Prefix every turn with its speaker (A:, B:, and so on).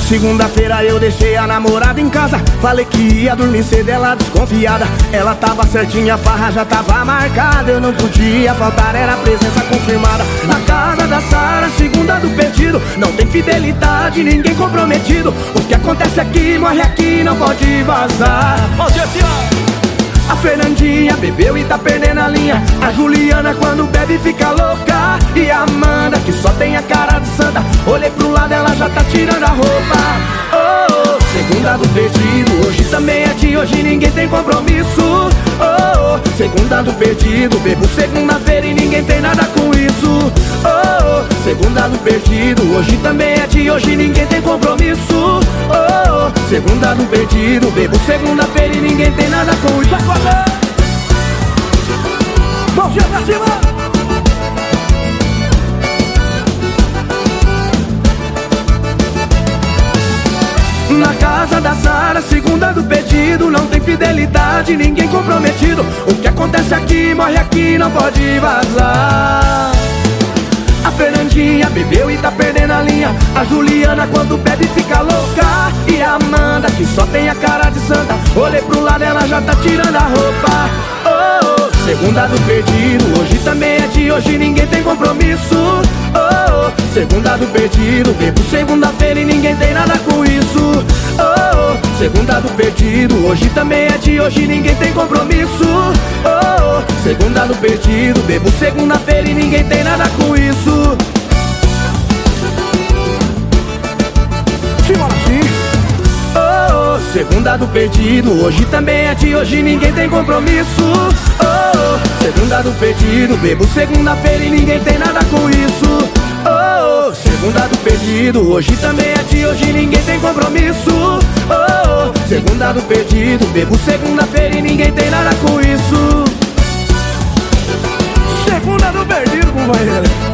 A: Segunda-feira eu deixei a namorada em casa. Falei que ia dormir cedo, ela desconfiada. Ela tava certinha, a farra já tava marcada. Eu não podia faltar, era presença confirmada. Na casa da Sara, segunda do pedido. Não tem fidelidade, ninguém comprometido. O que acontece aqui, morre aqui, não pode vazar. A Fernandinha bebeu e tá perdendo a linha. A Juliana quando bebe fica louca. E a Amanda que só tem a cara de santa. Olhei pro lado, ela já tá tirando a roupa. Oh, oh, segunda do perdido, hoje também é de hoje, ninguém tem compromisso. Oh, oh, segunda do perdido, bebo segunda-feira e ninguém tem nada com isso. Oh, oh, segunda do perdido, hoje também é de hoje, ninguém tem compromisso. Oh, oh, segunda do perdido, bebo segunda-feira e ninguém tem nada com isso. Mãozinha pra cima! Na casa da Sara, segunda do pedido. Não tem fidelidade, ninguém comprometido. O que acontece aqui, morre aqui, não pode vazar. A Fernandinha bebeu e tá perdendo a linha. A Juliana quando bebe fica louca. E a Amanda que só tem a cara de santa. Olhei pro lado, ela já tá tirando a roupa. Oh, oh, segunda do perdido, hoje também é de hoje, ninguém tem compromisso. Oh, oh, segunda do perdido, bebo segunda-feira e ninguém tem nada com isso. Oh, oh, segunda do perdido, hoje também é de hoje, ninguém tem compromisso. Oh, oh, segunda do perdido, bebo segunda-feira e ninguém tem nada com isso. Simbora assim. Oh, oh, segunda do perdido, hoje também é de hoje, ninguém tem compromisso. Oh, oh, segunda do perdido, bebo segunda-feira e ninguém tem nada com isso. Oh, oh, segunda do perdido, hoje também é de hoje, ninguém tem compromisso. Oh, oh, segunda do perdido, bebo segunda-feira e ninguém tem nada com isso. Segunda do perdido, companheiro.